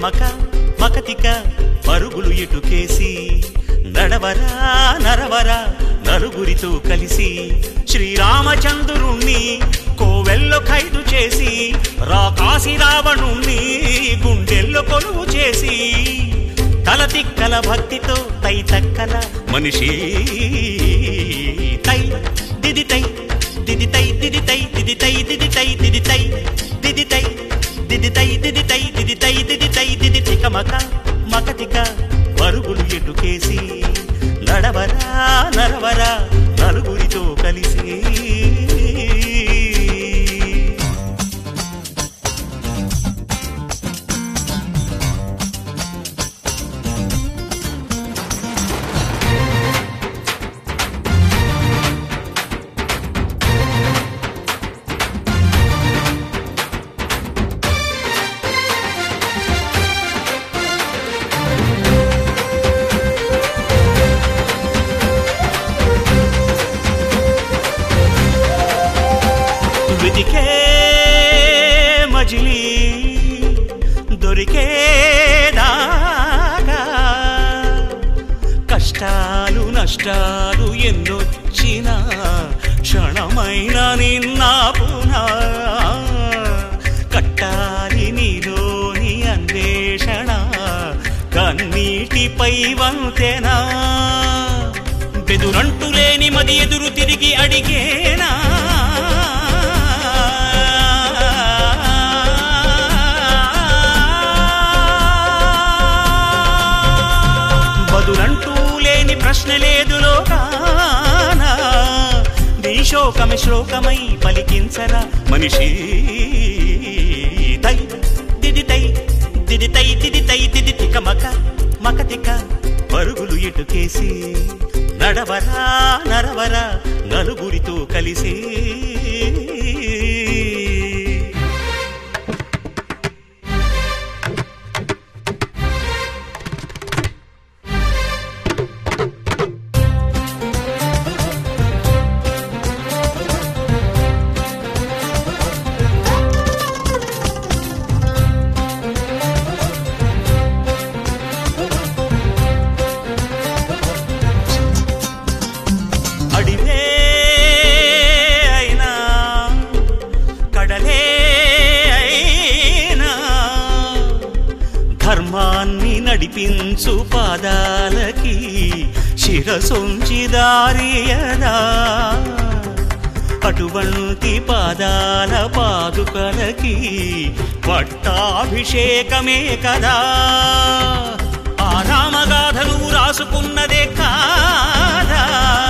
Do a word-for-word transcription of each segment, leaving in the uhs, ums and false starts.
మక మకతిక పరుగులు ఎటుకేసి నడవరా నరవరా నలుగురితో కలిసి శ్రీరామచంద్రుణ్ణి కోవెల్లో ఖైదు చేసి రాకాసి రావణుణ్ణి గుండెల్లో కొలువు చేసి తల తిక్కల భక్తితో తై తక్కల మనిషి తై దిది తై దిది తై దిది తై దిది తై దిది తై దిది తై దిది తై దిది తై దిది తై దిది తై దిది తై దిది తిక మక మకతిక పరుగులు ఎటుకేసి నడవరా నరవరా నలుగురితో కలిసి వెతికే మజిలీ దొరికేదాకా కష్టాలు నష్టాలు ఎన్నొచ్చినా క్షణమైన నిన్న పునా కట్టాలి నీలోని అన్వేషణ కన్నీటిపై వంతెనా బెదురంటూ లేని మది ఎదురు తిరిగి అడిగేనా బదులంటూ లేని ప్రశ్న లేదు లోకాన నీ శోకమే శ్లోకమై పలికించరా మనిషి తై దిది తై దిది తై దిది తై దిది తిక మక మకతిక పరుగులు ఎటుకేసి నడవరా నరవరా నలుగురితో కలిసి అడివే అయినా కడలే అయినా ధర్మాన్ని నడిపించు పాదాలకి శిరసొంచి దారియదా అటువంటి పాదాల పాదుకలకి పట్టాభిషేకమే కదా ఆ రామగాథను రాసుకున్నదే కాదా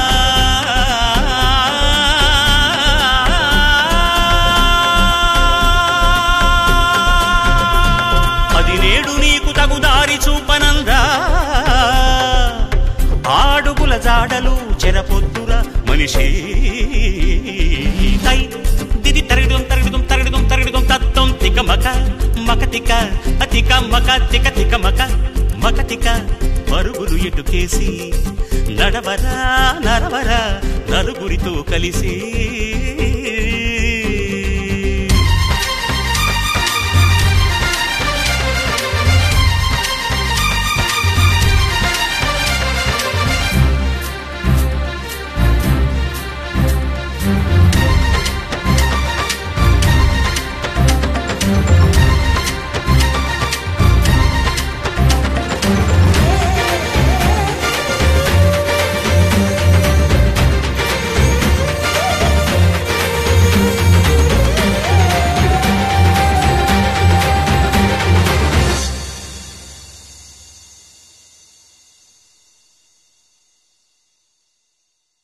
అది నేడు నీకు తగుదారి చూపనందా ఆడుగుల జాడలు చెరపొద్దుర మనిషి తై దిది తరగడం తరగడం తరగడం తరగడం తత్వం తిక మక మకతిక అతిక మక తిక తిక మక మకతిక పరుగులు ఎటుకేసి నడవరా నరవరా నలుగురితో కలిసి